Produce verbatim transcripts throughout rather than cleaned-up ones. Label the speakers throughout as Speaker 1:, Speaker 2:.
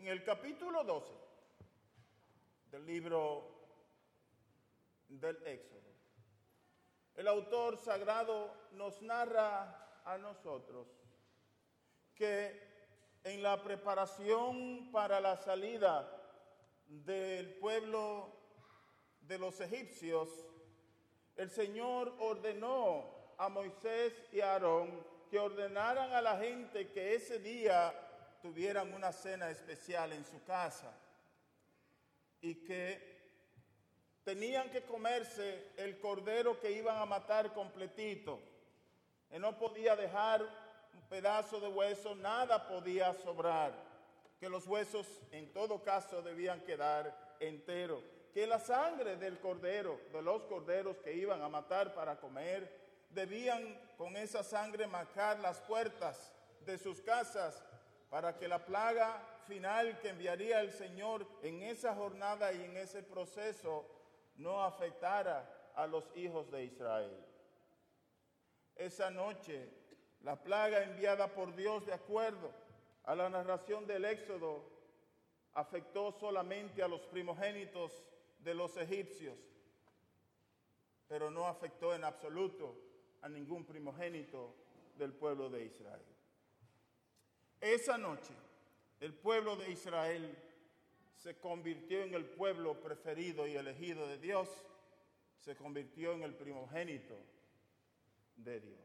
Speaker 1: En el capítulo doce del libro del Éxodo, el autor sagrado nos narra a nosotros que en la preparación para la salida del pueblo de los egipcios, el Señor ordenó a Moisés y a Aarón que ordenaran a la gente que ese día tuvieran una cena especial en su casa y que tenían que comerse el cordero que iban a matar completito, que no podía dejar un pedazo de hueso, nada podía sobrar, que los huesos en todo caso debían quedar enteros, que la sangre del cordero, de los corderos que iban a matar para comer, debían con esa sangre marcar las puertas de sus casas para que la plaga final que enviaría el Señor en esa jornada y en ese proceso no afectara a los hijos de Israel. Esa noche, la plaga enviada por Dios, de acuerdo a la narración del Éxodo, afectó solamente a los primogénitos de los egipcios, pero no afectó en absoluto a ningún primogénito del pueblo de Israel. Esa noche, el pueblo de Israel se convirtió en el pueblo preferido y elegido de Dios, se convirtió en el primogénito de Dios.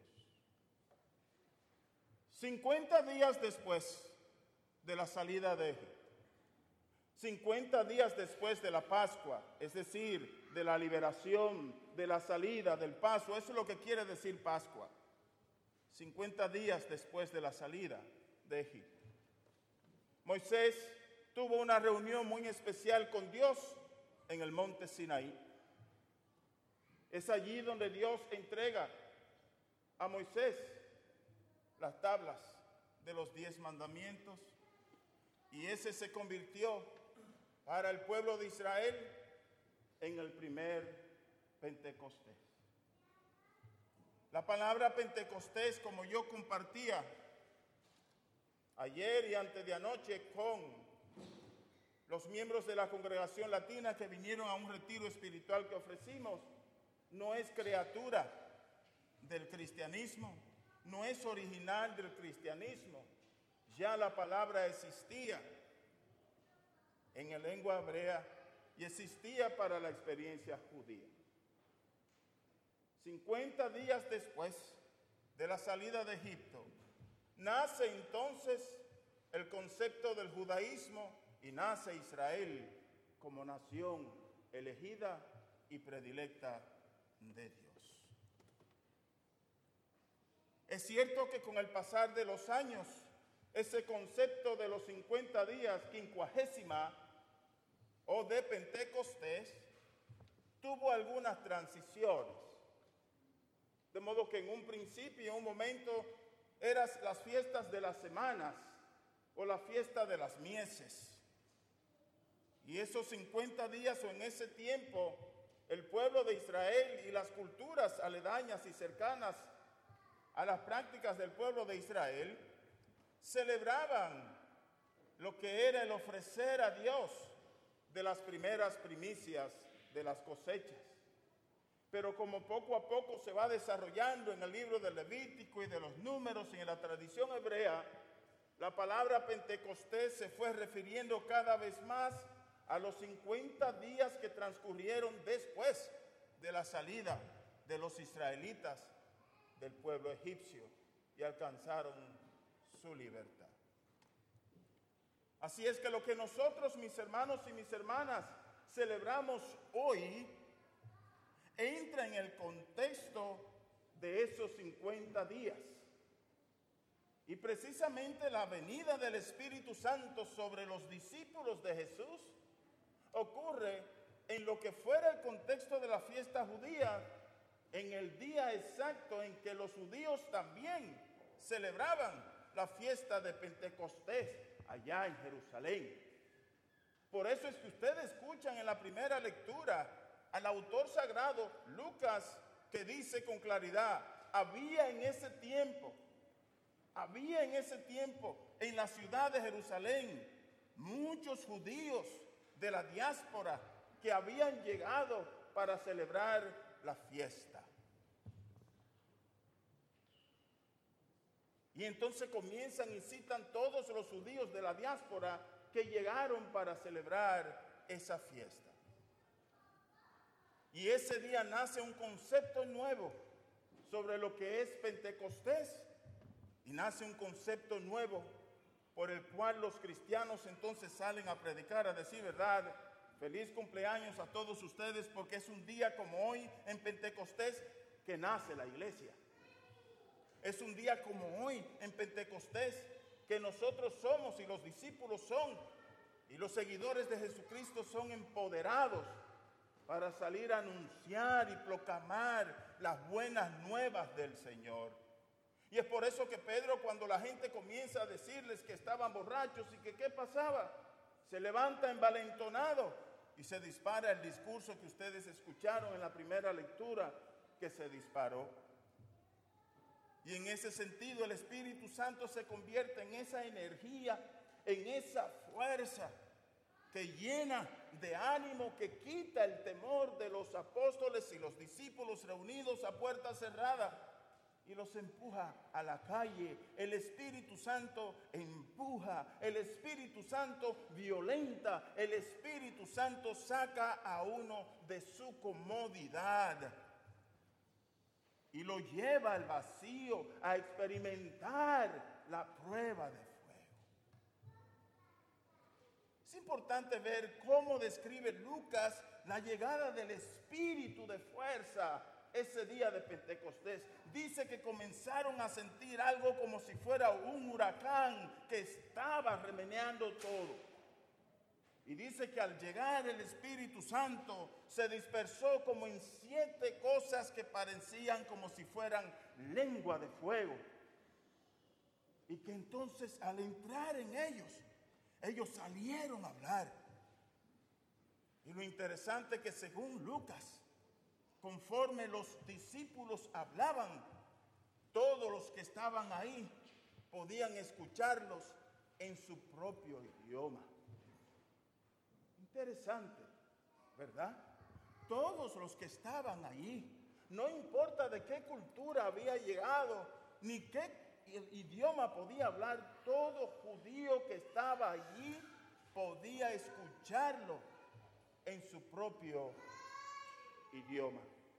Speaker 1: cincuenta días después de la salida de Egipto, cincuenta días después de la Pascua, es decir, de la liberación, de la salida, del paso, eso es lo que quiere decir Pascua. cincuenta días después de la salida de Egipto, Moisés tuvo una reunión muy especial con Dios en el monte Sinaí. Es allí donde Dios entrega a Moisés las tablas de los diez mandamientos, y ese se convirtió para el pueblo de Israel en el primer Pentecostés. La palabra Pentecostés, como yo compartía ayer y antes de anoche con los miembros de la congregación latina que vinieron a un retiro espiritual que ofrecimos, no es criatura del cristianismo, no es original del cristianismo. Ya la palabra existía en la lengua hebrea y existía para la experiencia judía. cincuenta días después de la salida de Egipto, nace entonces el concepto del judaísmo y nace Israel como nación elegida y predilecta de Dios. Es cierto que con el pasar de los años, ese concepto de los cincuenta días, quincuagésima o de Pentecostés, tuvo algunas transiciones. De modo que en un principio, en un momento, eran las fiestas de las semanas o la fiesta de las mieses. Y esos cincuenta días o en ese tiempo, el pueblo de Israel y las culturas aledañas y cercanas a las prácticas del pueblo de Israel celebraban lo que era el ofrecer a Dios de las primeras primicias de las cosechas. Pero como poco a poco se va desarrollando en el libro del Levítico y de los Números y en la tradición hebrea, la palabra Pentecostés se fue refiriendo cada vez más a los cincuenta días que transcurrieron después de la salida de los israelitas del pueblo egipcio y alcanzaron su libertad. Así es que lo que nosotros, mis hermanos y mis hermanas, celebramos hoy entra en el contexto de esos cincuenta días. Y precisamente la venida del Espíritu Santo sobre los discípulos de Jesús ocurre en lo que fuera el contexto de la fiesta judía, en el día exacto en que los judíos también celebraban la fiesta de Pentecostés allá en Jerusalén. Por eso es que ustedes escuchan en la primera lectura al autor sagrado, Lucas, que dice con claridad, había en ese tiempo, había en ese tiempo en la ciudad de Jerusalén muchos judíos de la diáspora que habían llegado para celebrar la fiesta. Y entonces comienzan y citan todos los judíos de la diáspora que llegaron para celebrar esa fiesta. Y ese día nace un concepto nuevo sobre lo que es Pentecostés, y nace un concepto nuevo por el cual los cristianos entonces salen a predicar, a decir, ¿verdad? Feliz cumpleaños a todos ustedes, porque es un día como hoy en Pentecostés que nace la iglesia. Es un día como hoy en Pentecostés que nosotros somos y los discípulos son y los seguidores de Jesucristo son empoderados para salir a anunciar y proclamar las buenas nuevas del Señor. Y es por eso que Pedro, cuando la gente comienza a decirles que estaban borrachos y que qué pasaba, se levanta envalentonado y se dispara el discurso que ustedes escucharon en la primera lectura que se disparó. Y en ese sentido el Espíritu Santo se convierte en esa energía, en esa fuerza que llena de ánimo, que quita el temor de los apóstoles y los discípulos reunidos a puerta cerrada y los empuja a la calle. El Espíritu Santo empuja, el Espíritu Santo violenta, el Espíritu Santo saca a uno de su comodidad y lo lleva al vacío a experimentar la prueba de fuego. Es importante ver cómo describe Lucas la llegada del Espíritu de fuerza ese día de Pentecostés. Dice que comenzaron a sentir algo como si fuera un huracán que estaba remeneando todo. Y dice que al llegar el Espíritu Santo se dispersó como en siete cosas que parecían como si fueran lengua de fuego. Y que entonces al entrar en ellos, ellos salieron a hablar. Y lo interesante es que según Lucas, conforme los discípulos hablaban, todos los que estaban ahí podían escucharlos en su propio idioma. Interesante, ¿verdad? Todos los que estaban allí, no importa de qué cultura había llegado, ni qué idioma podía hablar, todo judío que estaba allí podía escucharlo en su propio idioma.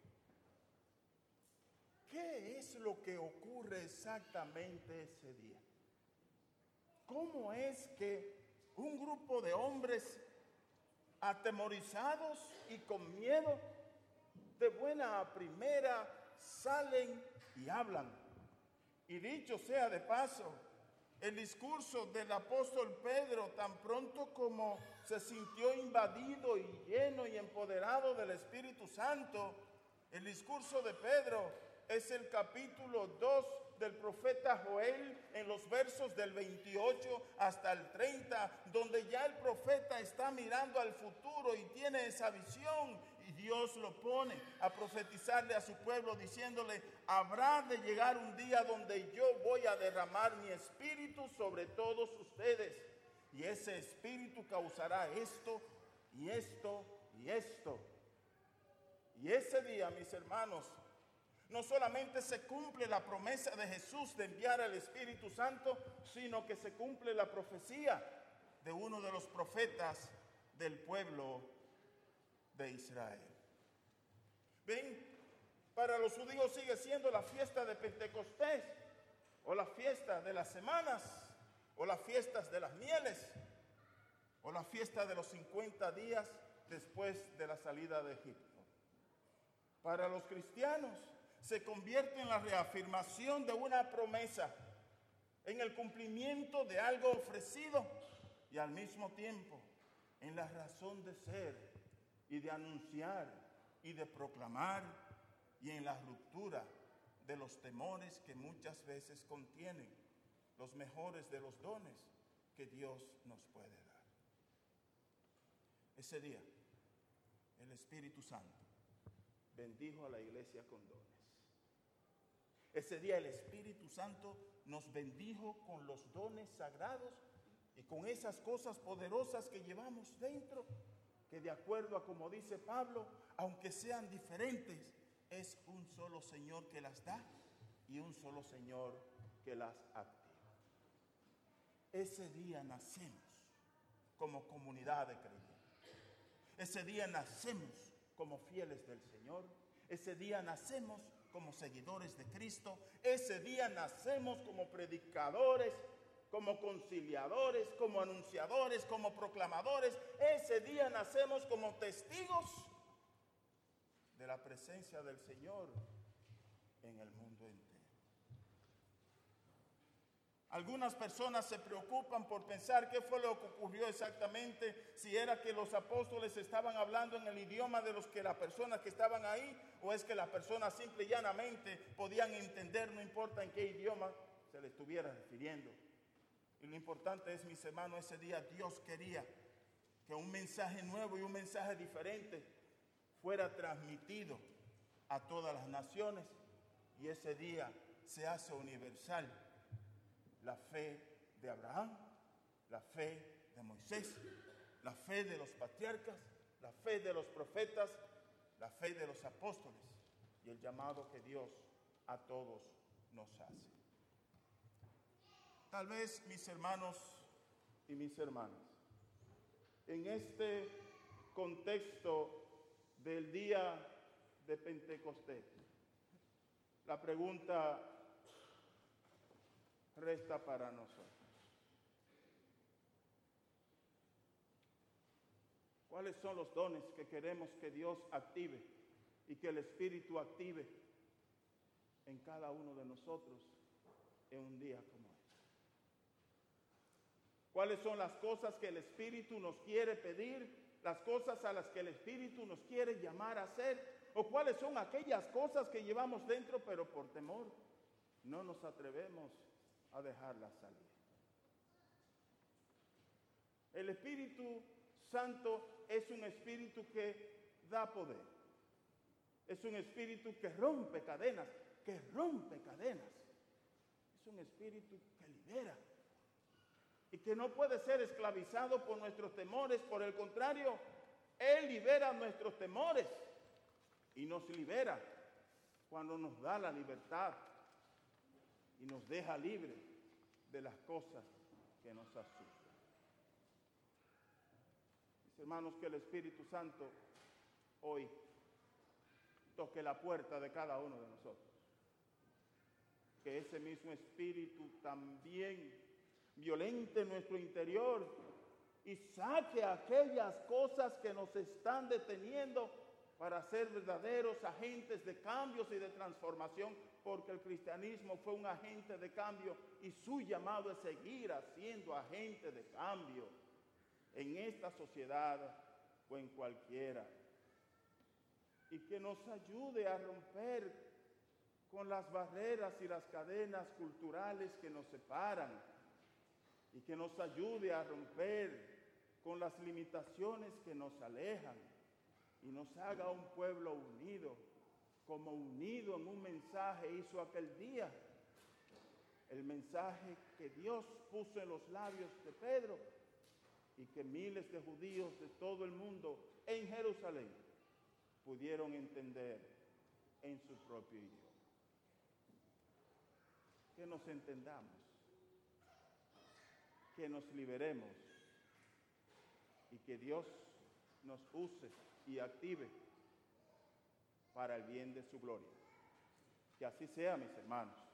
Speaker 1: ¿Qué es lo que ocurre exactamente ese día? ¿Cómo es que un grupo de hombres atemorizados y con miedo, de buena a primera salen y hablan? Y dicho sea de paso, el discurso del apóstol Pedro, tan pronto como se sintió invadido y lleno y empoderado del Espíritu Santo, el discurso de Pedro es el capítulo dos del profeta Joel, en los versos del veintiocho hasta el treinta, donde ya el profeta está mirando al futuro y tiene esa visión, y Dios lo pone a profetizarle a su pueblo diciéndole: habrá de llegar un día donde yo voy a derramar mi espíritu sobre todos ustedes, y ese espíritu causará esto y esto y esto. Y ese día, mis hermanos, no solamente se cumple la promesa de Jesús de enviar al Espíritu Santo, sino que se cumple la profecía de uno de los profetas del pueblo de Israel. Ven, para los judíos sigue siendo la fiesta de Pentecostés, o la fiesta de las semanas, o las fiestas de las mieles, o la fiesta de los cincuenta días después de la salida de Egipto. Para los cristianos se convierte en la reafirmación de una promesa, en el cumplimiento de algo ofrecido y al mismo tiempo en la razón de ser y de anunciar y de proclamar, y en la ruptura de los temores que muchas veces contienen los mejores de los dones que Dios nos puede dar. Ese día, el Espíritu Santo bendijo a la iglesia con dones. Ese día el Espíritu Santo nos bendijo con los dones sagrados Y con esas cosas poderosas que llevamos dentro, que de acuerdo a como dice Pablo, aunque sean diferentes, es un solo Señor que las da y un solo Señor que las activa. Ese día nacemos como comunidad de creyentes. Ese día nacemos como fieles del Señor. Ese día nacemos como seguidores de Cristo. Ese día nacemos como predicadores, como conciliadores, como anunciadores, como proclamadores. Ese día nacemos como testigos de la presencia del Señor en el mundo entero. Algunas personas se preocupan por pensar qué fue lo que ocurrió exactamente, si era que los apóstoles estaban hablando en el idioma de los que las personas que estaban ahí, o es que las personas simple y llanamente podían entender, no importa en qué idioma se le estuviera refiriendo. Y lo importante es, mis hermanos, ese día Dios quería que un mensaje nuevo y un mensaje diferente fuera transmitido a todas las naciones, y ese día se hace universal. La fe de Abraham, la fe de Moisés, la fe de los patriarcas, la fe de los profetas, la fe de los apóstoles y el llamado que Dios a todos nos hace. Tal vez, mis hermanos y mis hermanas, en este contexto del día de Pentecostés, la pregunta resta para nosotros. ¿Cuáles son los dones que queremos que Dios active y que el Espíritu active en cada uno de nosotros en un día como este? ¿Cuáles son las cosas que el Espíritu nos quiere pedir? ¿Las cosas a las que el Espíritu nos quiere llamar a hacer? ¿O cuáles son aquellas cosas que llevamos dentro pero por temor no nos atrevemos a dejarla salir? El Espíritu Santo es un espíritu que da poder. Es un espíritu que rompe cadenas, que rompe cadenas. Es un espíritu que libera y que no puede ser esclavizado por nuestros temores. Por el contrario, Él libera nuestros temores y nos libera cuando nos da la libertad y nos deja libre de las cosas que nos asustan. Mis hermanos, que el Espíritu Santo hoy toque la puerta de cada uno de nosotros. Que ese mismo Espíritu también violente nuestro interior y saque aquellas cosas que nos están deteniendo para ser verdaderos agentes de cambios y de transformación, porque el cristianismo fue un agente de cambio y su llamado es seguir siendo agente de cambio en esta sociedad o en cualquiera. Y que nos ayude a romper con las barreras y las cadenas culturales que nos separan, y que nos ayude a romper con las limitaciones que nos alejan, y nos haga un pueblo unido, como unido en un mensaje hizo aquel día, el mensaje que Dios puso en los labios de Pedro, y que miles de judíos de todo el mundo en Jerusalén pudieron entender en su propio idioma. Que nos entendamos, que nos liberemos y que Dios nos use y active para el bien de su gloria. Que así sea, mis hermanos.